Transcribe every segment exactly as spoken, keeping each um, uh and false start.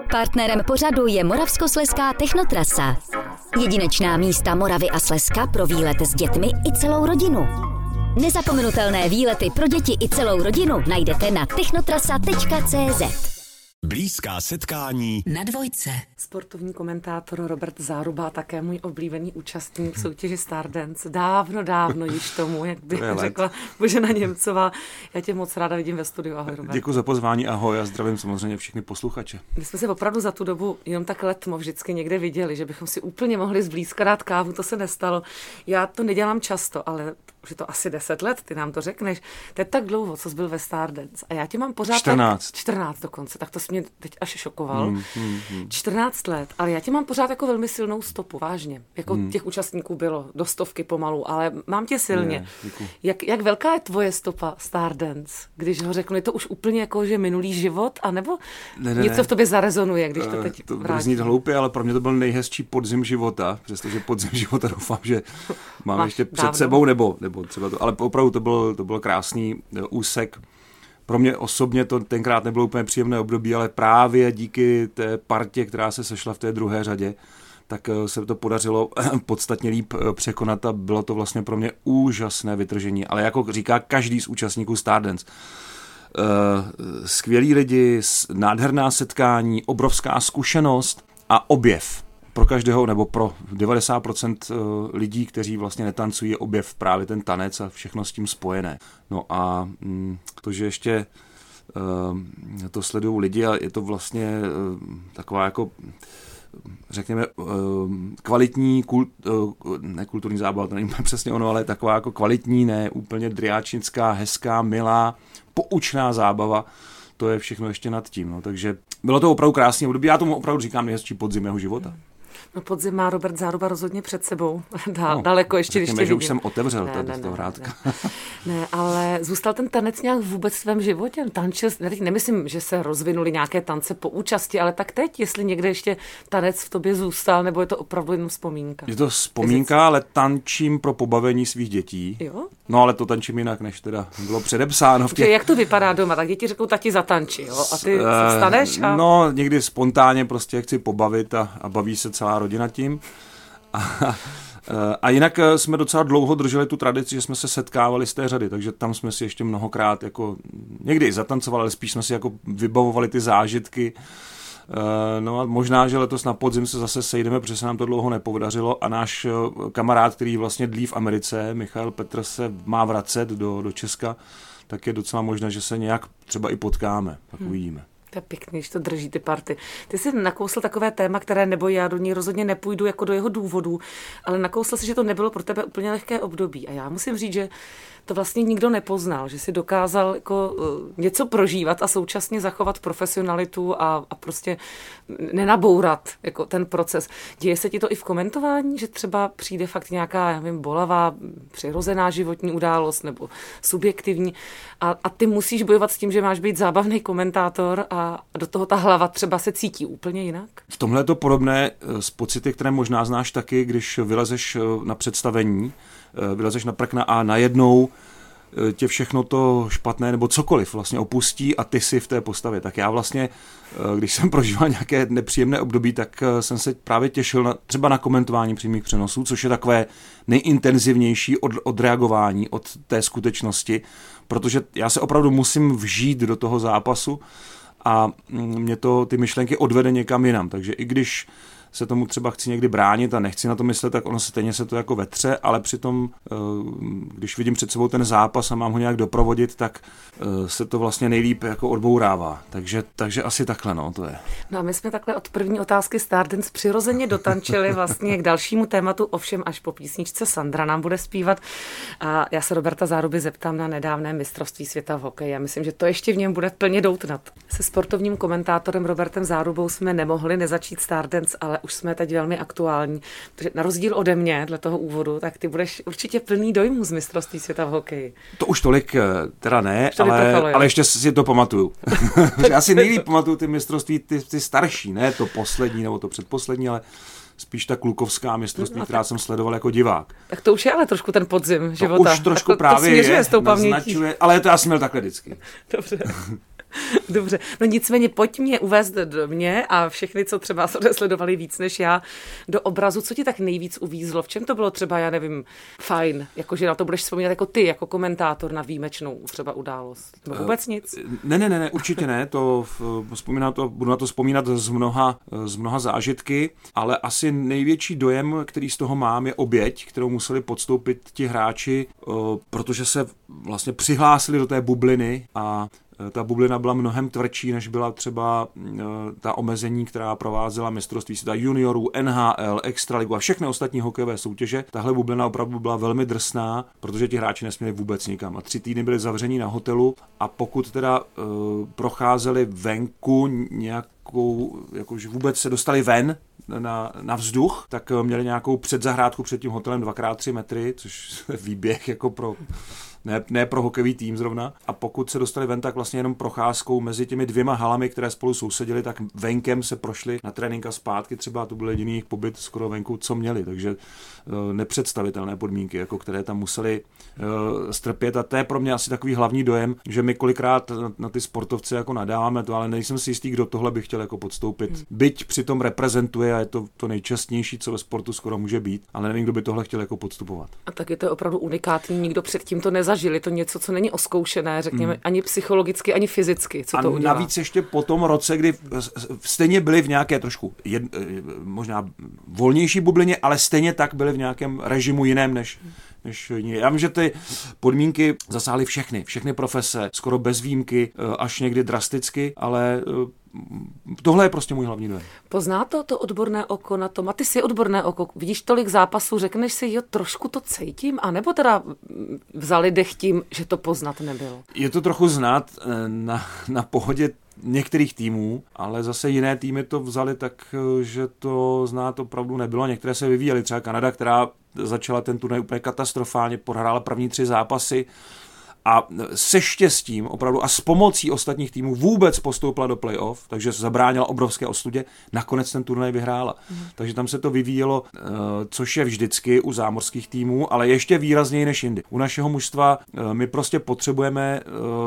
Partnerem pořadu je Moravskoslezská technotrasa. Jedinečná místa Moravy a Slezska pro výlet s dětmi i celou rodinu. Nezapomenutelné výlety pro děti i celou rodinu najdete na technotrasa tečka cé zet. Blízká setkání na dvojce. Sportovní komentátor Robert Záruba, také můj oblíbený účastník v soutěži Stardance. Dávno, dávno již tomu, jak by řekla Božena Němcová. Já tě moc ráda vidím ve studiu. Ahoj, Robert. Děkuji za pozvání, ahoj a zdravím samozřejmě všechny posluchače. My jsme se opravdu za tu dobu jenom tak letmo vždycky někde viděli, že bychom si úplně mohli zblízka dát kávu, to se nestalo. Já to nedělám často, ale už je to asi deset let, ty nám to řekneš. To je tak dlouho, co jsi byl ve Stardance. A já tě mám pořád... čtrnáct. Tak, čtrnáct dokonce, tak to jsi mě teď až šokoval. Hmm, hmm, hmm. čtrnáct let, ale já tě mám pořád jako velmi silnou stopu, vážně. Jako hmm. těch účastníků bylo do stovky pomalu, ale mám tě silně. Je, jak, jak velká je tvoje stopa Stardance? Když ho řeknu, je to už úplně jako, že minulý život, anebo ne, ne, něco ne. v tobě zarezonuje, když to teď To bude vrátí? znít hloupě, ale pro mě to byl nejhezčí podzim života, přestože podzim života doufám, že mám Máš ještě před dávno. sebou, nebo, nebo třeba to, ale opravdu to byl, to byl krásný úsek. Pro mě osobně to tenkrát nebylo úplně příjemné období, ale právě díky té partě, která se sešla v té druhé řadě, tak se to podařilo podstatně líp překonat a bylo to vlastně pro mě úžasné vytržení. Ale jako říká každý z účastníků Stardance, skvělí lidi, nádherná setkání, obrovská zkušenost a objev. Pro každého, nebo pro devadesát procent lidí, kteří vlastně netancují, je objev právě ten tanec a všechno s tím spojené. No a to, že ještě to sledují lidi a je to vlastně taková jako, řekněme, kvalitní, kult, ne kulturní zábava, to není přesně ono, ale taková jako kvalitní, ne úplně driáčnická, hezká, milá, poučná zábava, to je všechno ještě nad tím. No. Takže bylo to opravdu krásné období, já tomu opravdu říkám nejhezčí podzim jeho života. No podzim má Robert Záruba rozhodně před sebou. Dá, no, daleko ještě, když tě že vidím. už jsem otevřel ne, tady ne, toho ne, vrádka. Ne, ne, ale zůstal ten tanec nějak vůbec v tvém životě? Tančil, nemyslím, že se rozvinuly nějaké tance po účasti, ale tak teď, jestli někde ještě tanec v tobě zůstal, nebo je to opravdu jenom vzpomínka? Je to vzpomínka, ale tančím pro pobavení svých dětí. Jo? No ale to tančím jinak, než teda bylo předepsáno. V těch... Jak to vypadá doma? Tak děti řeknou, tati zatanči, jo? A ty se staneš? A... No, někdy spontánně prostě chci pobavit a, a baví se celá rodina tím. A, a jinak jsme docela dlouho drželi tu tradici, že jsme se setkávali z té řady, takže tam jsme si ještě mnohokrát jako někdy i zatancovali, ale spíš jsme si jako vybavovali ty zážitky. No a možná, že letos na podzim se zase sejdeme, protože se nám to dlouho nepodařilo a náš kamarád, který vlastně dlí v Americe, Michal Petr, se má vracet do, do Česka, tak je docela možné, že se nějak třeba i potkáme, tak hmm. uvidíme. To je pěkný, když to drží ty party. Ty jsi nakousl takové téma, které nebo já do ní rozhodně nepůjdu jako do jeho důvodů, ale nakousl si, že to nebylo pro tebe úplně lehké období. A já musím říct, že to vlastně nikdo nepoznal, že si dokázal jako něco prožívat a současně zachovat profesionalitu a, a prostě nenabourat jako ten proces. Děje se ti to i v komentování, že třeba přijde fakt nějaká, já nevím, bolavá, přirozená životní událost nebo subjektivní a, a ty musíš bojovat s tím, že máš být zábavný komentátor a do toho ta hlava třeba se cítí úplně jinak? V tomhle je to podobné s pocity, které možná znáš taky, když vylezeš na představení, vylezeš na prkna a najednou tě všechno to špatné nebo cokoliv vlastně opustí a ty si v té postavě. Tak já vlastně, když jsem prožíval nějaké nepříjemné období, tak jsem se právě těšil na, třeba na komentování přímých přenosů, což je takové nejintenzivnější od, odreagování od té skutečnosti, protože já se opravdu musím vžít do toho zápasu a mě to ty myšlenky odvede někam jinam. Takže i když se tomu třeba chci někdy bránit a nechci na to myslet, tak ono stejně se to jako vetře, ale přitom, když vidím před sebou ten zápas a mám ho nějak doprovodit, tak se to vlastně nejlíp jako odbourává. Takže, takže asi takhle, no, to je. No a my jsme takhle od první otázky Stardance přirozeně dotančili vlastně k dalšímu tématu, ovšem až po písničce Sandra nám bude zpívat. A já se Roberta Záruby zeptám na nedávné mistrovství světa v hokeji. Já myslím, že to ještě v něm bude plně doutnat. Se sportovním komentátorem Robertem Zárubou jsme nemohli nezačít Stardance, ale už jsme teď velmi aktuální. Protože na rozdíl ode mě, dle toho úvodu, tak ty budeš určitě plný dojmů z mistrovství světa v hokeji. To už tolik teda ne, to ale, vytrchalo, ale ještě si to pamatuju. Já si nejlíp pamatuju ty mistrovství, ty, ty starší, ne to poslední nebo to předposlední, ale spíš ta klukovská mistrovství, no, která jsem sledoval jako divák. Tak to už je ale trošku ten podzim to života. Už trošku to, právě to je, naznačuje, ale to já jsem měl takhle vždycky. Dobře. Dobře, no nicméně pojď mě uvést do mě a všechny, co třeba sledovali víc než já, do obrazu, co ti tak nejvíc uvízlo, v čem to bylo třeba, já nevím, fajn, jakože na to budeš vzpomínat jako ty, jako komentátor na výjimečnou třeba událost, nebo vůbec nic? Ne, ne, ne, ne určitě ne, to, vzpomínám to, budu na to vzpomínat z mnoha, z mnoha zážitky, ale asi největší dojem, který z toho mám, je oběť, kterou museli podstoupit ti hráči, protože se vlastně přihlásili do té bubliny a ta bublina byla mnohem tvrdší, než byla třeba ta omezení, která provázela mistrovství světa juniorů, N H L, Extraligu a všechny ostatní hokejové soutěže. Tahle bublina opravdu byla velmi drsná, protože ti hráči nesměli vůbec nikam. A tři týdny byli zavření na hotelu a pokud teda uh, procházeli venku nějakou, jakože vůbec se dostali ven na, na vzduch, tak měli nějakou předzahrádku před tím hotelem dvakrát tři metry, což je výběh jako pro... Ne, ne pro hokejový tým zrovna. A pokud se dostali ven, tak vlastně jenom procházkou mezi těmi dvěma halami, které spolu sousedily, tak venkem se prošli na trénink a zpátky. Třeba to byl jediný jejich pobyt skoro venku, co měli. Takže uh, nepředstavitelné podmínky, jako které tam museli uh, strpět. A to je pro mě asi takový hlavní dojem, že my kolikrát na, na ty sportovce jako nadáváme to, ale nejsem si jistý, kdo tohle by chtěl jako podstoupit. Hmm. Byť přitom reprezentuje a je to to nejčastnější, co ve sportu skoro může být, ale nevím, kdo by tohle chtěl jako podstupovat. A tak je to opravdu unikátní, nikdo předtím to nezažil. Je to něco, co není oskoušené, řekněme, mm. ani psychologicky, ani fyzicky, co a to udělá. Navíc ještě po tom roce, kdy stejně byli v nějaké trošku jed, možná volnější bublině, ale stejně tak byli v nějakém režimu jiném než, než jiní. Já vím, že ty podmínky zasáhly všechny, všechny profese, skoro bez výjimky, až někdy drasticky, ale tohle je prostě můj hlavní dojem. Pozná to to odborné oko na tom? A ty jsi odborné oko, vidíš tolik zápasů, řekneš si, jo, trošku to cítím, anebo teda vzali dech tím, že to poznat nebylo? Je to trochu znát na, na pohodě některých týmů, ale zase jiné týmy to vzali tak, že to znát opravdu nebylo. Některé se vyvíjely, třeba Kanada, která začala ten turnaj úplně katastrofálně, prohrála první tři zápasy, a se štěstím opravdu a s pomocí ostatních týmů vůbec postoupila do playoff, takže zabránila obrovské ostudě, nakonec ten turnaj vyhrála. Mm. Takže tam se to vyvíjelo, což je vždycky u zámořských týmů, ale ještě výrazněji než jindy. U našeho mužstva my prostě potřebujeme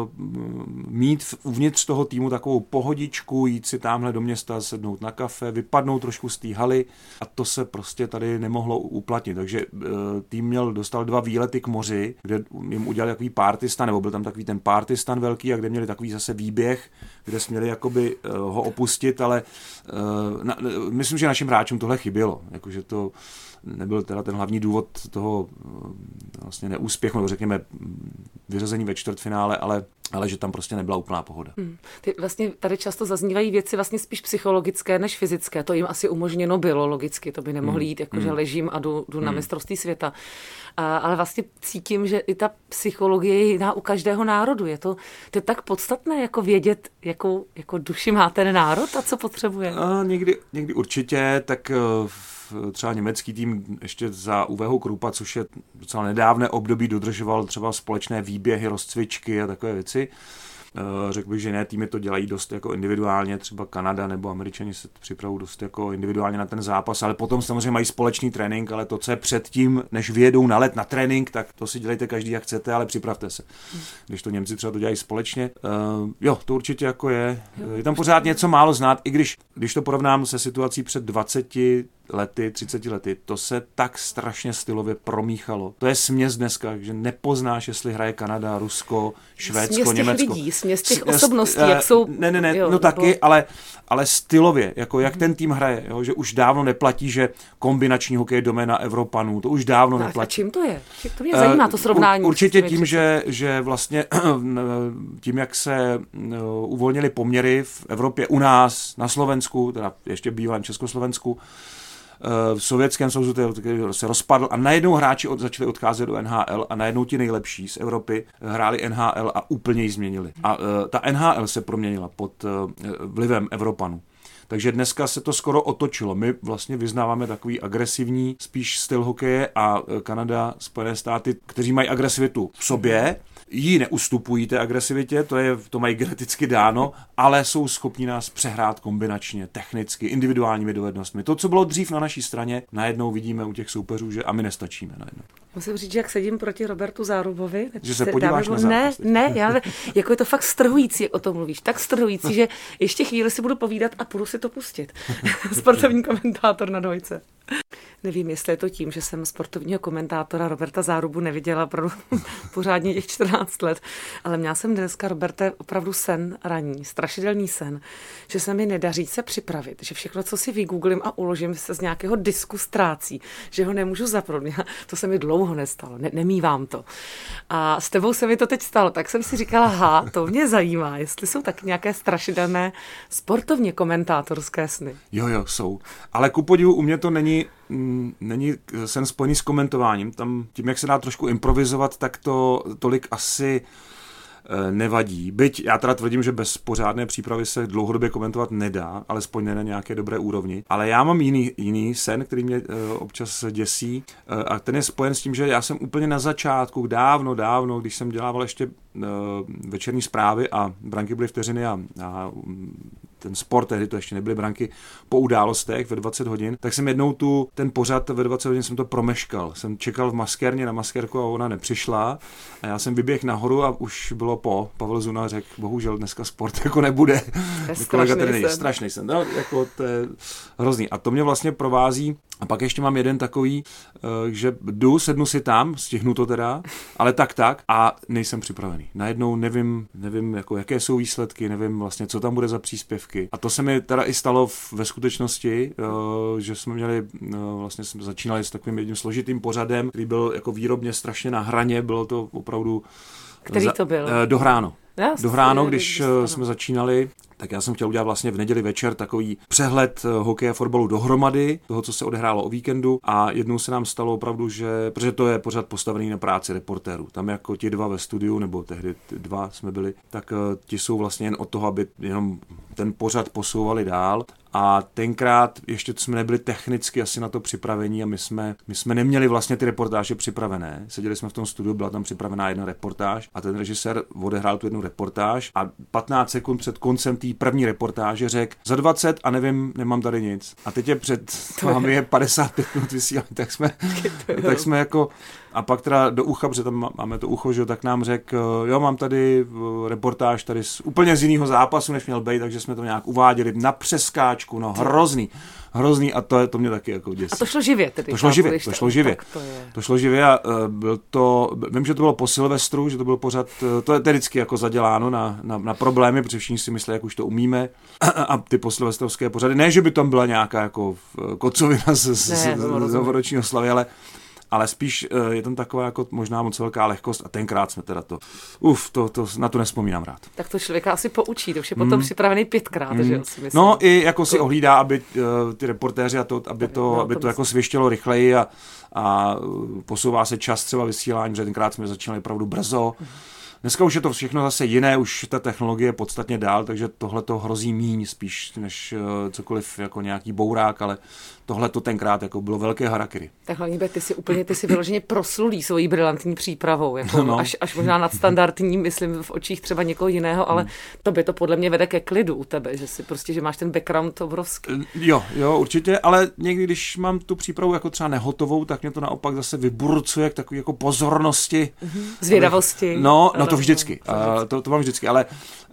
mít uvnitř toho týmu takovou pohodičku, jít si tamhle do města, sednout na kafe, vypadnout trošku z té haly a to se prostě tady nemohlo uplatnit. Takže tým měl, dostal dva výlety k moři, kde jim udělali takový party stan, nebo byl tam takový ten party stan velký a kde měli takový zase výběh, kde směli jakoby uh, ho opustit, ale uh, na, myslím, že našim hráčům tohle chybělo, jakože to nebyl teda ten hlavní důvod toho uh, vlastně neúspěchu, nebo řekněme vyřazení ve čtvrtfinále, ale ale že tam prostě nebyla úplná pohoda. Hmm. Ty vlastně tady často zaznívají věci vlastně spíš psychologické než fyzické. To jim asi umožněno bylo logicky, to by nemohli jít, jakože hmm. ležím a jdu, jdu hmm. na mistrovství světa. A, ale vlastně cítím, že i ta psychologie je jiná u každého národu. Je to, to je tak podstatné, jako vědět, jakou jako duši má ten národ a co potřebuje. A někdy, někdy určitě, tak třeba německý tým ještě za Uweho Kruppa, což je docela nedávné období, dodržoval třeba společné výběhy, rozcvičky a takové věci. Řekl bych, že jiné týmy to dělají dost jako individuálně, třeba Kanada nebo Američani se připravují dost jako individuálně na ten zápas, ale potom samozřejmě mají společný trénink, ale to, co je předtím, než vyjedou na let na trénink, tak to si dělejte každý, jak chcete, ale připravte se. Když to Němci třeba to dělají společně. Uh, jo, to určitě jako je. Je tam pořád něco málo znát, i když, když to porovnám se situací před dvaceti lety, třiceti lety, to se tak strašně stylově promíchalo. To je směs dneska, že nepoznáš, jestli hraje Kanada, Rusko, Švédsko, směs Německo. Lidí, směs těch osobností, uh, jak jsou... Ne, ne, ne, jo, jo, no nebo... taky, ale, ale stylově, jako jak mm. ten tým hraje, jo, že už dávno neplatí, že kombinační hokej je doména Evropanů, to už dávno tak, neplatí. A čím to je? To mě zajímá, to srovnání. Uh, určitě tím, že, že vlastně tím, jak se uvolnily poměry v Evropě u nás, na Slovensku, teda ještě bývalém Československu, v Sovětském svazu se rozpadl a najednou hráči od, začali odcházet do N H L a najednou ti nejlepší z Evropy hráli N H L a úplně ji změnili. A uh, ta N H L se proměnila pod uh, vlivem Evropanů. Takže dneska se to skoro otočilo. My vlastně vyznáváme takový agresivní spíš styl hokeje a Kanada, Spojené státy, kteří mají agresivitu v sobě, jí neustupují té agresivitě, to, je, to mají geneticky dáno, ale jsou schopni nás přehrát kombinačně, technicky, individuálními dovednostmi. To, co bylo dřív na naší straně, najednou vidíme u těch soupeřů, že a my nestačíme najednou. Musím říct, že jak sedím proti Robertu Zárubovi, že se podíváš na zápas. Ne, ne, já, jako je to fakt strhující, jak o tom mluvíš, tak strhující, že ještě chvíli si budu povídat a půjdu si to pustit. Sportovní komentátor na dvojce. Nevím, jestli je to tím, že jsem sportovního komentátora Roberta Zárubu neviděla opravdu pořádně těch čtrnáct let, ale měla jsem dneska, Roberte, opravdu sen raní, strašidelný sen, že se mi nedaří se připravit, že všechno, co si vygooglím a uložím, se z nějakého disku ztrácí, že ho nemůžu zapnout. To se mi dlouho nestalo, ne, nemívám to. A s tebou se mi to teď stalo, tak jsem si říkala, ha, to mě zajímá, jestli jsou tak nějaké strašidelné sportovně komentátorské sny. Jo, jo, jsou. Ale ku podivu u mě to není není sen spojený s komentováním. Tam tím, jak se dá trošku improvizovat, tak to tolik asi nevadí. Byť já teda tvrdím, že bez pořádné přípravy se dlouhodobě komentovat nedá, alespoň ne na nějaké dobré úrovni. Ale já mám jiný, jiný sen, který mě občas děsí a ten je spojen s tím, že já jsem úplně na začátku, dávno, dávno, když jsem dělával ještě večerní zprávy a branky byly vteřiny a, a ten sport, tehdy to ještě nebyly branky, po událostech ve dvacet hodin, tak jsem jednou tu, ten pořad ve dvacet hodin jsem to promeškal. Jsem čekal v maskérně na maskérku a ona nepřišla a já jsem vyběhl nahoru a už bylo po. Pavel Zuna řekl, bohužel dneska sport jako nebude. Strašný sen. Strašný sen. No, jako to je hrozný. A to mě vlastně provází. A pak ještě mám jeden takový, že jdu, sednu si tam, stihnu to teda, ale tak tak a nejsem připravený. Najednou nevím, nevím jako, jaké jsou výsledky, nevím vlastně, co tam bude za příspěvky. A to se mi teda i stalo ve skutečnosti, že jsme měli, vlastně jsme začínali s takovým jedním složitým pořadem, který byl jako výrobně strašně na hraně, bylo to opravdu... Který to byl? Dohráno. Jasně, Dohráno, když jsme začínali, tak já jsem chtěl udělat vlastně v neděli večer takový přehled hokeje a fotbalu dohromady, toho, co se odehrálo o víkendu a jednou se nám stalo opravdu, že, protože to je pořád postavený na práci reportérů, tam jako ti dva ve studiu, nebo tehdy dva jsme byli, tak ti jsou vlastně jen od toho, aby jenom ten pořad posouvali dál. A tenkrát ještě jsme nebyli technicky asi na to připravení a my jsme, my jsme neměli vlastně ty reportáže připravené. Seděli jsme v tom studiu, byla tam připravená jedna reportáž a ten režisér odehrál tu jednu reportáž a patnáct sekund před koncem té první reportáže řekl za dvacet a nevím, nemám tady nic. A teď je před vámi je padesát pět minut vysílání, tak jsme, tak jsme jako a pak teda do ucha, protože tam máme to ucho, že, tak nám řekl, jo, mám tady reportáž tady z, úplně z jiného zápasu, než měl být, takže jsme to nějak uváděli na přeskáčku, no hrozný, hrozný a to, je, to mě taky jako děsí. A to šlo živě tedy? To šlo živě, to šlo živě. To, je... to šlo živě a uh, byl to, vím, že to bylo po Silvestru, že to byl pořád, to je vždycky jako zaděláno na, na, na problémy, protože všichni si myslí, jak už to umíme a ty posilvestrovské pořady, ne, že by tam byla nějaká jako kocovina z, z, z, z novoroční oslavy, ale ale spíš je tam taková jako možná moc velká lehkost a tenkrát jsme teda to, uf, to, to, na to nevzpomínám rád. Tak to člověka asi poučí, to už je potom mm. připravený pětkrát, mm. že jo, si myslím. No i jako si ohlídá, aby uh, ty reportéři a to, aby to, no, aby to, to jako svěštělo rychleji a, a posouvá se čas třeba vysílání, protože tenkrát jsme začínali opravdu brzo. Mm. Dneska už je to všechno zase jiné, už ta technologie je podstatně dál, takže tohle to hrozí míň spíš než uh, cokoliv jako nějaký bourák, ale tohle to tenkrát jako bylo velké harakiri. Tak hlavně, ty si úplně, ty si vyloženě proslulý svojí brilantní přípravou, jako no. až, až možná nadstandardní, myslím v očích třeba někoho jiného, ale to by to podle mě vede ke klidu u tebe, že si prostě, že máš ten background obrovský. Jo, jo, určitě, ale někdy, když mám tu přípravu jako třeba nehotovou, tak mě to naopak zase vyburcuje k takové jako pozornosti. Mm-hmm. Zvědavosti. No, no to vždycky, uh, to, to mám vždycky, ale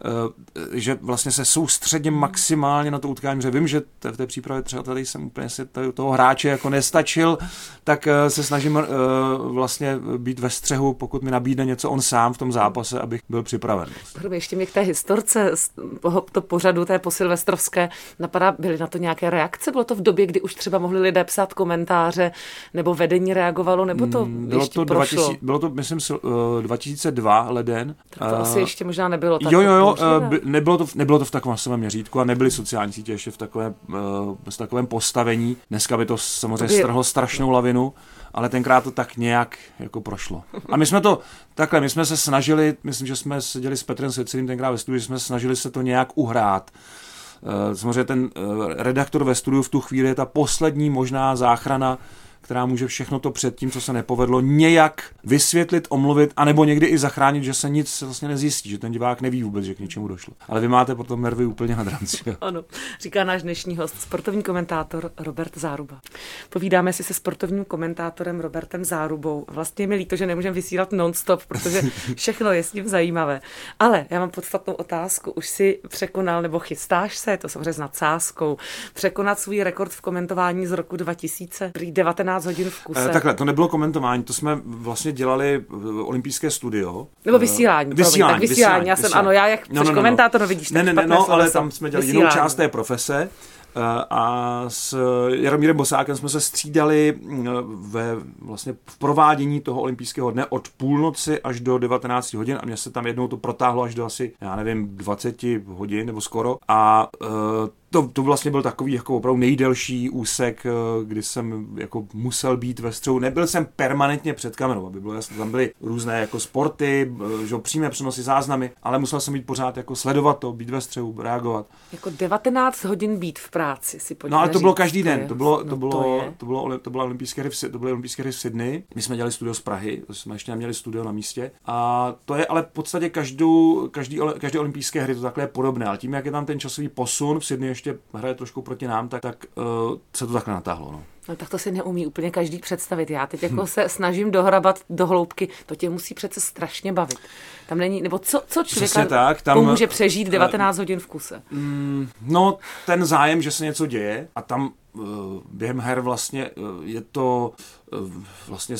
uh, že vlastně se soustředím maximálně na to utkání, že vím, že v té přípravě třeba tady jsem úplně si toho hráče jako nestačil, tak uh, se snažím uh, vlastně být ve střehu, pokud mi nabídne něco on sám v tom zápase, abych byl připraven. Ještě mě k té historce to pořadu té posilvestrovské napadá, byly na to nějaké reakce? Bylo to v době, kdy už třeba mohli lidé psát komentáře, nebo vedení reagovalo, nebo to bylo ještě to prošlo? dvacet, bylo to, myslím, dva tisíce dva leden. Tak to uh, asi ještě možná nebylo tak. Jo, jo, jo, uh, nebylo, to, nebylo to v takovém masovém měřítku a nebyly sociální sítě ještě v takovém, uh, v takovém postavení. Dneska by to samozřejmě by... strhlo strašnou lavinu, ale tenkrát to tak nějak jako prošlo. A my jsme to takhle, my jsme se snažili, myslím, že jsme seděli s Petrem Svěcelým tenkrát ve studiu, že jsme snažili se to nějak uhrát. Uh, samozřejmě ten uh, redaktor ve studiu v tu chvíli je ta poslední možná záchrana, která může všechno to před tím, co se nepovedlo, nějak vysvětlit, omluvit, anebo někdy i zachránit, že se nic vlastně nezjistí, že ten divák neví vůbec, že k něčemu došlo. Ale vy máte potom nervy úplně na dranci. Ano, říká náš dnešní host, sportovní komentátor Robert Záruba. Povídáme si se sportovním komentátorem Robertem Zárubou. Vlastně je mi líto, že nemůžeme vysílat non-stop, protože všechno je s ním zajímavé. Ale já mám podstatnou otázku. Už si překonal, nebo chystáš se, to samozřejmě s nadsázkou, překonat svůj rekord v komentování z roku dva tisíce, prý devatenáct hodin v kuse. E, takhle, to nebylo komentování, to jsme vlastně dělali olympijské studio. Nebo vysílání. Vysílání, tak vysílání. vysílání. Já jsem, vysílání. ano, já jak no, no, no, komentátor, no, vidíš, ne, tak ne, ne, no, ale sloveso. tam jsme dělali Vysílání. jinou část té profese. A s Jaromírem Bosákem jsme se střídali ve, vlastně v provádění toho olympijského dne od půlnoci až do devatenáct hodin a mě se tam jednou to protáhlo až do asi, já nevím, dvacet hodin nebo skoro a uh, To, to vlastně byl takový jako opravdu nejdelší úsek, kdy jsem jako musel být ve střehu. Nebyl jsem permanentně před kamerou, aby bylo jasné, tam byly různé jako sporty, že přímé přenosy, záznamy, ale musel jsem být pořád jako sledovat to, být ve střehu, reagovat. Jako devatenáct hodin být v práci, si pojďme No ale to říct, bylo každý den, je, to bylo, no to bylo, to, to bylo, to bylo olympijské hry v, to byly olympijské hry v Sydney. My jsme dělali studio z Prahy, to jsme ještě neměli studio na místě. A to je ale v podstatě každou, každý, každé olympijské hry to takhle je podobné, ale tím, jak je tam ten časový posun, v Sydney ještě hraje trošku proti nám, tak, tak uh, se to takhle natáhlo. No. No tak to si neumí úplně každý představit. Já teď jako se snažím dohrabat do hloubky. To tě musí přece strašně bavit. Tam není, nebo co, co člověka tak, tam, pomůže přežít devatenáct hodin v kuse? Mm, no, ten zájem, že se něco děje a tam uh, během her vlastně uh, je to uh, vlastně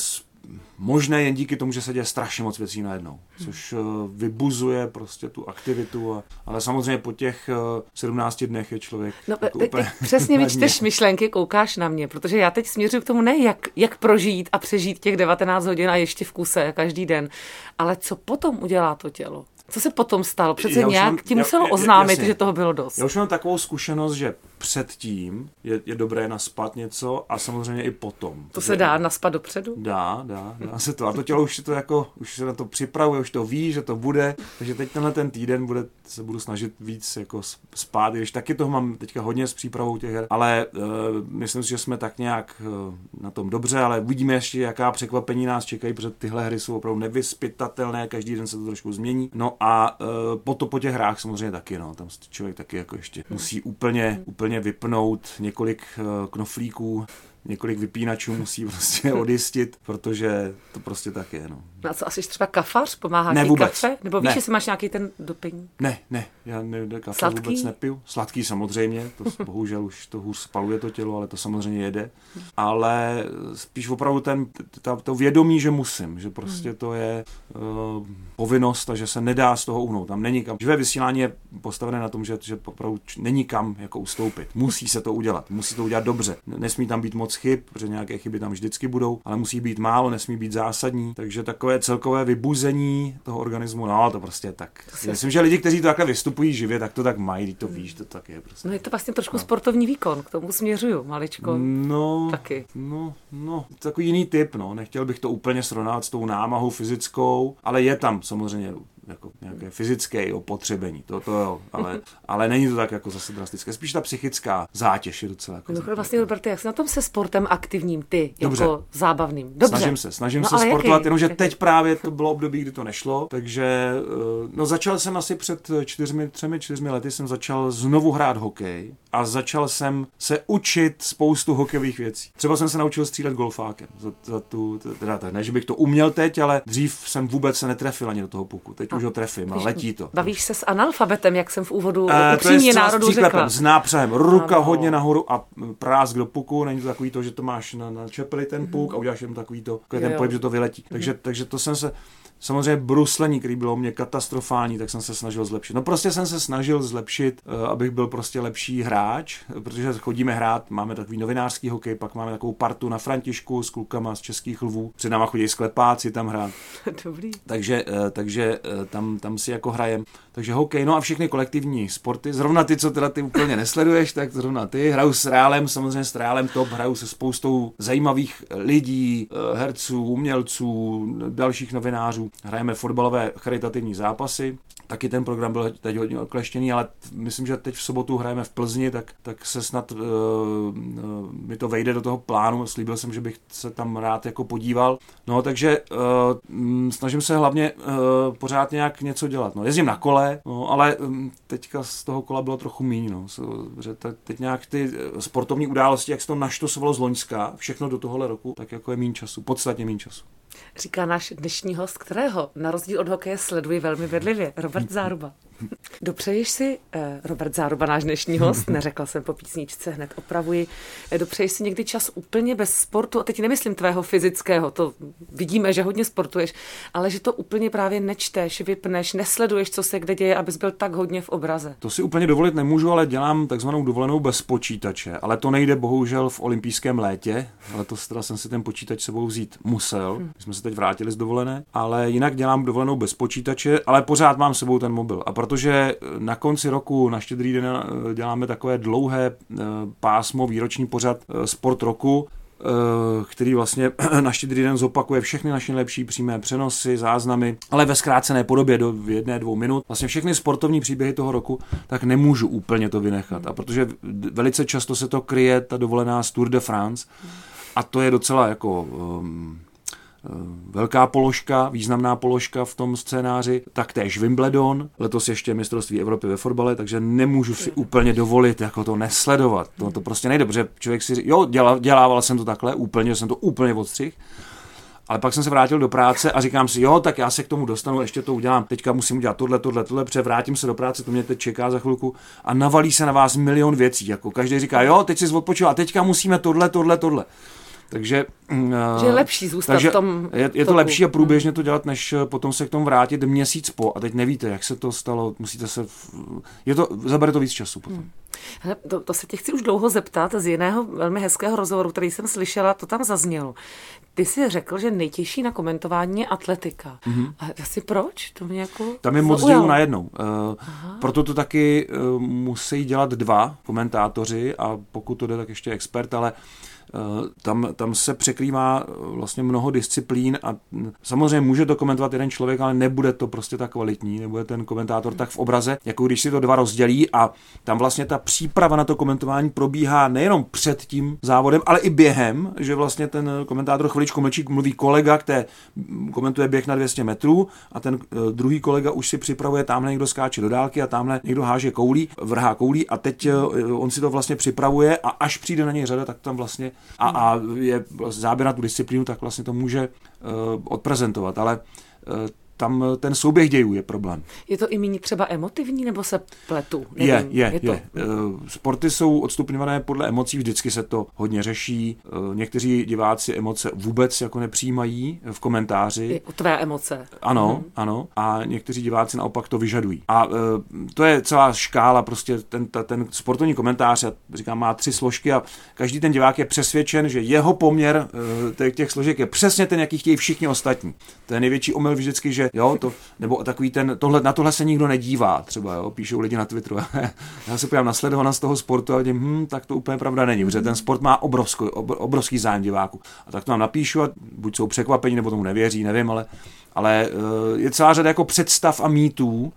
možné jen díky tomu, že se děje strašně moc věcí najednou, což uh, vybuzuje prostě tu aktivitu, a, ale samozřejmě po těch uh, sedmnácti dnech je člověk no, jako ty, úplně ty přesně mi čteš myšlenky, koukáš na mě, protože já teď směřuji k tomu ne, jak, jak prožít a přežít těch devatenáct hodin a ještě v kuse každý den, ale co potom udělá to tělo? Co se potom stalo? Přece nějak mám, ti muselo já, oznámit, jasně, že toho bylo dost. Já už mám takovou zkušenost, že předtím je, je dobré naspat něco a samozřejmě i potom. To se dá naspat dopředu? Dá, dá, dá se to. A to tělo už to jako, už se na to připravuje, už to ví, že to bude. Takže teď tenhle ten týden bude, se budu snažit víc jako spát, když taky toho mám teďka hodně s přípravou těch her, ale uh, myslím si, že jsme tak nějak uh, na tom dobře, ale uvidíme ještě, jaká překvapení nás čekají, protože tyhle hry jsou opravdu nevyzpytatelné, každý den se to trošku změní. No a uh, po to po těch hrách samozřejmě taky, no, tam člověk taky jako ještě musí úplně, úplně vypnout několik uh, knoflíků, několik vypínačů musí prostě odjistit, protože to prostě tak je. No. No a co, asi třeba kafař? Pomáhá ne, ti vůbec. kafe? Nebo víš, ne. jestli máš nějaký ten doping? Ne, ne, já ne, kafe Sladký? vůbec nepiju. Sladký samozřejmě, to bohužel už to hůř spaluje to tělo, ale to samozřejmě jede. Ale spíš opravdu ten, ta, to vědomí, že musím, že prostě to je uh, povinnost a že se nedá z toho uhnout. Tam není kam. Živé vysílání je postavené na tom, že, že opravdu není kam jako ustoupit. Musí se to udělat, musí to udělat dobře. Nesmí tam být moc chyb, protože nějaké chyby tam vždycky budou, ale musí být málo, nesmí být zásadní. Takže takové celkové vybuzení toho organismu, no to prostě tak. To Myslím, že lidi, kteří to takhle vystupují živě, tak to tak mají, to víš, to tak je prostě. No je to vlastně trošku no. sportovní výkon, k tomu směřuju, maličko. No, taky. No, no, takový jiný typ, no. Nechtěl bych to úplně srovnat s tou námahou fyzickou, ale je tam samozřejmě jako nějaké fyzické opotřebení, to, to jo, ale, ale není to tak jako zase drastické. Spíš ta psychická zátěž je docela jako... No vlastně, Roberte, jak jsi na tom se sportem aktivním ty, Dobře. jako zábavným? Dobře. Snažím se, snažím no, se sportovat, jenomže jaký? teď právě to bylo období, kdy to nešlo, takže no začal jsem asi před čtyřmi, třemi, čtyřmi lety jsem začal znovu hrát hokej a začal jsem se učit spoustu hokejových věcí. Třeba jsem se naučil střílet golfákem. Za, za tu, teda ne, že bych to uměl teď, ale dřív jsem vůbec se netrefil ani do toho puku. Teď a, už ho trefím, ale letí to. Bavíš se s analfabetem, jak jsem v úvodu uh, upřímně národu řekla. S nápřehem. Ruka ano. hodně nahoru a prásk do puku. Není to takový to, že to máš na, na čepeli ten puk mm-hmm. a uděláš jenom takový to, ten pohyb, že to vyletí. Mm-hmm. Takže, takže to jsem se... Samozřejmě bruslení, který bylo u mě katastrofální, tak jsem se snažil zlepšit. No prostě jsem se snažil zlepšit, abych byl prostě lepší hráč, protože chodíme hrát, máme takový novinářský hokej, pak máme takovou partu na Františku s klukama z Českých lvů. Před náma chodí sklepáci tam hrát. Dobrý. Takže, takže tam, tam si jako hrajem. Takže hokej, no a všechny kolektivní sporty, zrovna ty, co teda ty úplně nesleduješ, tak zrovna ty. Hraju s Reálem, samozřejmě s Reálem top, hraju se spoustou zajímavých lidí, herců, umělců, dalších novinářů. sobotu hrajeme fotbalové charitativní zápasy. Taky ten program byl teď hodně okleštěný, ale myslím, že teď v sobotu hrajeme v Plzni, tak, tak se snad uh, mi to vejde do toho plánu. Slíbil jsem, že bych se tam rád jako podíval. No, takže uh, snažím se hlavně uh, pořád nějak něco dělat. No, jezdím na kole, no, ale um, teďka z toho kola bylo trochu míň. No, so, že te, teď nějak ty sportovní události, jak se to naštosovalo z loňska, všechno do tohohle roku, tak jako je míň času, podstatně míň času. Říká náš dnešní host, kterého na rozdíl od hokeje sleduji velmi bedlivě, Robert Záruba. Dopřeješ si, eh, Robert Záruba, náš dnešní host, neřekla jsem po písničce, hned opravuji, eh, dopřeješ si někdy čas úplně bez sportu, a teď nemyslím tvého fyzického, to vidíme, že hodně sportuješ, ale že to úplně právě nečteš, vypneš, nesleduješ, co se kde děje, abys byl tak hodně v obraze. To si úplně dovolit nemůžu, ale dělám takzvanou dovolenou bez počítače, ale to nejde bohužel v olympijském létě, ale to teda jsem si ten počítač sebou vzít musel, hmm. my jsme se teď vrátili z dovolené, ale jinak dělám dovolenou bez počítače, ale pořád mám sebou ten mobil. A protože na konci roku na Štědrý den děláme takové dlouhé pásmo, výroční pořad Sport roku, který vlastně na Štědrý den zopakuje všechny naše nejlepší přímé přenosy, záznamy, ale ve zkrácené podobě do jedné, dvou minut. Vlastně všechny sportovní příběhy toho roku, tak nemůžu úplně to vynechat. A protože velice často se to kryje, ta dovolená z Tour de France, a to je docela jako um, velká položka, významná položka v tom scénáři, taktéž Wimbledon, letos ještě mistrovství Evropy ve fotbale, takže nemůžu si úplně dovolit jako to nesledovat. To, to prostě nejde, protože člověk si říká, jo, dělal, dělával jsem to takhle, úplně, jsem to úplně odstřih, ale pak jsem se vrátil do práce a říkám si, jo, tak já se k tomu dostanu, ještě to udělám, teďka musím udělat tohle, tohle, tohle, převrátím se do práce, to mě teď čeká za chvilku a navalí se na vás milion věcí, jako každý říká, jo, teď jsi odpočil a teďka musíme tohle, tohle, tohle. Takže že je lepší zůstat takže v tom je, je to lepší a průběžně to dělat, než potom se k tomu vrátit měsíc po a teď nevíte, jak se to stalo, musíte se, je to, zabere to víc času potom. Hmm. Hele, to, to se tě chci už dlouho zeptat, z jiného velmi hezkého rozhovoru, který jsem slyšela, to tam zaznělo. Ty jsi řekl, že nejtěžší na komentování je atletika. Mm-hmm. A asi proč? To mě jako tam je moc dělů najednou. Uh, proto to taky uh, musí dělat dva komentátoři a pokud to jde, tak ještě expert, ale Tam, tam se překrývá vlastně mnoho disciplín a samozřejmě může to komentovat jeden člověk, ale nebude to prostě tak kvalitní, nebude ten komentátor tak v obraze, jako když si to dva rozdělí a tam vlastně ta příprava na to komentování probíhá nejenom před tím závodem, ale i během, že vlastně ten komentátor chviličku mlčí, mluví kolega, který komentuje běh na dvě stě metrů a ten druhý kolega už si připravuje, tamhle někdo skáče do dálky a tamhle někdo háže koulí, vrhá koulí a teď on si to vlastně připravuje a až přijde na něj řada, tak tam vlastně A, a je záběr na tu disciplínu, tak vlastně to může uh, odprezentovat, ale uh, tam ten souběh dějů je problém. Je to i méně třeba emotivní, nebo se pletu? Nevím, je, je, je. To... je. Sporty jsou odstupňované podle emocí, vždycky se to hodně řeší. Někteří diváci emoce vůbec jako nepřijímají v komentáři. Je o tvé emoce. Ano, hmm. ano. A někteří diváci naopak to vyžadují. A to je celá škála, prostě ten, ten sportovní komentář, já říkám, má tři složky a každý ten divák je přesvědčen, že jeho poměr těch složek je přesně ten, jaký chtějí všichni ostatní. To je největší omyl vždycky, že jo, to, nebo takový ten, tohle, na tohle se nikdo nedívá, třeba, jo, píšou lidi na Twitteru. Já se podívám na sledovanost toho sportu a vidím, hm, tak to úplně pravda není, protože ten sport má obrovský, obrovský zájem diváků. A tak to nám napíšu a buď jsou překvapení, nebo tomu nevěří, nevím, ale, ale je celá řada jako představ a mýtů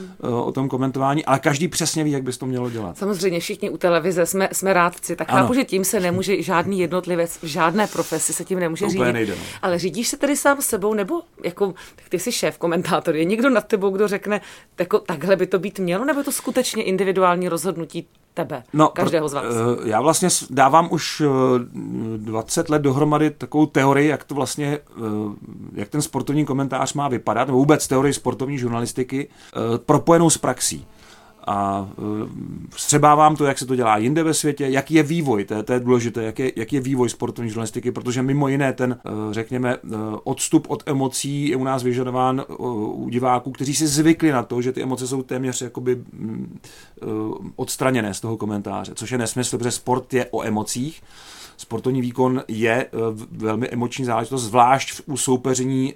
o tom komentování, ale každý přesně ví, jak bys to mělo dělat. Samozřejmě všichni u televize jsme, jsme rádci, tak chápu, že tím se nemůže žádný jednotlivec v žádné profesi se tím nemůže řídit. Nejde, no. Ale řídíš se tedy sám sebou, nebo jako, tak ty jsi šéf, komentátor, je někdo nad tebou, kdo řekne, jako, takhle by to být mělo, nebo je to skutečně individuální rozhodnutí tebe, no, každého z vás? Já vlastně dávám už dvacet let dohromady takovou teorii, jak to vlastně, jak ten sportovní komentář má vypadat, nebo vůbec teorii sportovní žurnalistiky, propojenou s praxí. A vstřebávám to, jak se to dělá jinde ve světě, jaký je vývoj, to je, to je důležité, jak je, jaký je vývoj sportovní žurnalistiky, protože mimo jiné ten, řekněme, odstup od emocí je u nás vyžadován u diváků, kteří si zvykli na to, že ty emoce jsou téměř jakoby odstraněné z toho komentáře, což je nesmysl, protože sport je o emocích. Sportovní výkon je velmi emoční záležitost, zvlášť u soupeření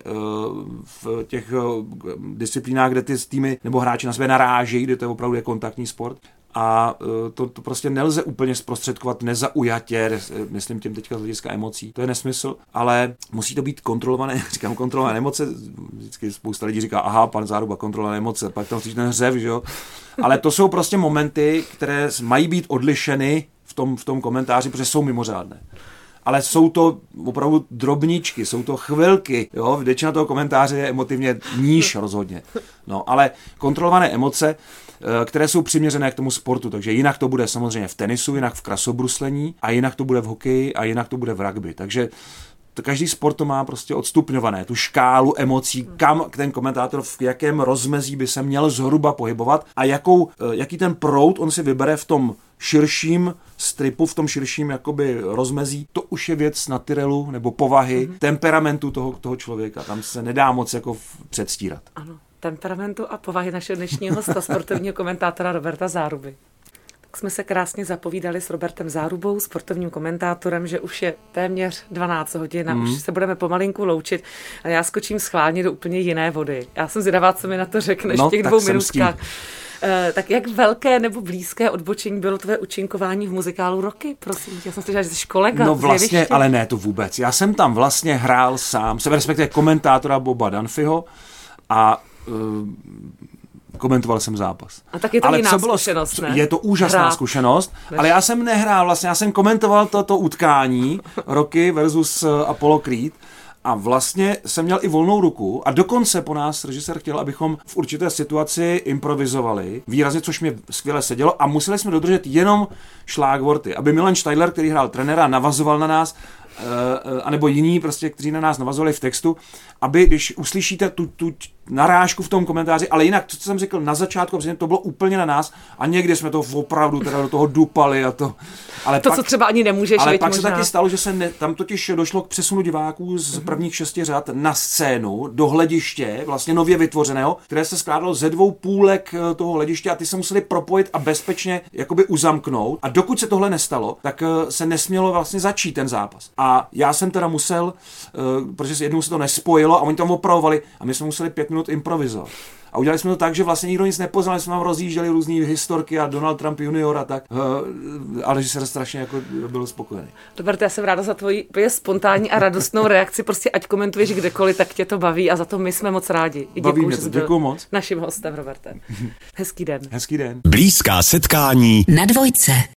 v těch disciplínách, kde ty týmy nebo hráči na sebe narážejí, kde to je opravdu je kontaktní sport. a to, to prostě nelze úplně zprostředkovat nezaujatě, myslím tím teďka z hlediska emocí. To je nesmysl, ale musí to být kontrolované, říkám kontrolované emoce, vždycky spousta lidí říká, aha, pan Záruba, kontrolované emoce, pak tam ten hřev, že jo. Ale to jsou prostě momenty, které mají být odlišeny v tom, v tom komentáři, protože jsou mimořádné. Ale jsou to opravdu drobničky, jsou to chvilky, jo, většina toho komentáře je emotivně níž rozhodně. No, ale kontrolované emoce, které jsou přiměřené k tomu sportu, takže jinak to bude samozřejmě v tenisu, jinak v krasobruslení a jinak to bude v hokeji a jinak to bude v rugby. Takže každý sport to má prostě odstupňované, tu škálu emocí, kam ten komentátor v jakém rozmezí by se měl zhruba pohybovat a jakou, jaký ten proud on si vybere v tom širším stripu, v tom širším jakoby rozmezí, to už je věc naturelu nebo povahy, mm-hmm. temperamentu toho, toho člověka. Tam se nedá moc jako předstírat. Ano, temperamentu a povahy našeho dnešního hosta, sportovního komentátora Roberta Záruby. Tak jsme se krásně zapovídali s Robertem Zárubou, sportovním komentátorem, že už je téměř dvanáct hodin a mm. už se budeme pomalinku loučit. A já skočím schválně do úplně jiné vody. Já jsem zvědavá, co mi na to řekneš no, v těch dvou minutkách. Uh, tak jak velké nebo blízké odbočení bylo tvoje účinkování v muzikálu Rocky? Prosím, já jsem slyšela, že jsi kolega. No vlastně, ale ne, to vůbec. Já jsem tam vlastně hrál sám, sebe respektive komentátora Boba Dunphyho a uh, komentoval jsem zápas. A tak je to ale jiná co bylo, zkušenost, ne? Je to úžasná Hrát. zkušenost, Než... ale já jsem nehrál vlastně, já jsem komentoval toto utkání Rocky versus Apollo Creed. A vlastně jsem měl i volnou ruku a dokonce po nás režisér chtěl, abychom v určité situaci improvizovali výrazně, což mě skvěle sedělo a museli jsme dodržet jenom šlágvorty, aby Milan Steidler, který hrál trenéra, navazoval na nás, anebo jiní, prostě, kteří na nás navazovali v textu, aby když uslyšíte tu, tu narážku v tom komentáři, ale jinak, co jsem řekl na začátku, to bylo úplně na nás a někdy jsme to opravdu teda do toho dupali a to. Ale to, pak, co třeba ani nemůžeš. Ale pak možná. se taky stalo, že se ne, tam totiž došlo k přesunu diváků z prvních šesti řad na scénu, do hlediště, vlastně nově vytvořeného, které se skládalo ze dvou půlek toho hlediště a ty se museli propojit a bezpečně jakoby uzamknout. A dokud se tohle nestalo, tak se nesmělo vlastně začít ten zápas. A já jsem teda musel, protože jednou se to nespojilo a oni tam opravovali a my jsme museli pět minut improvizovat. A udělali jsme to tak, že vlastně nikdo nic nepoznal, jsme tam rozjížděli různý historky a Donald Trump junior a tak, ale že se strašně jako byl spokojený. Robert, já jsem ráda za tvoji spontánní a radostnou reakci, prostě ať komentuješ kdekoliv, tak tě to baví a za to my jsme moc rádi. I baví mě to, děkuju moc. Naším hostem, Robertem. Hezký den. Hezký den. Blízká setkání na Dvojce.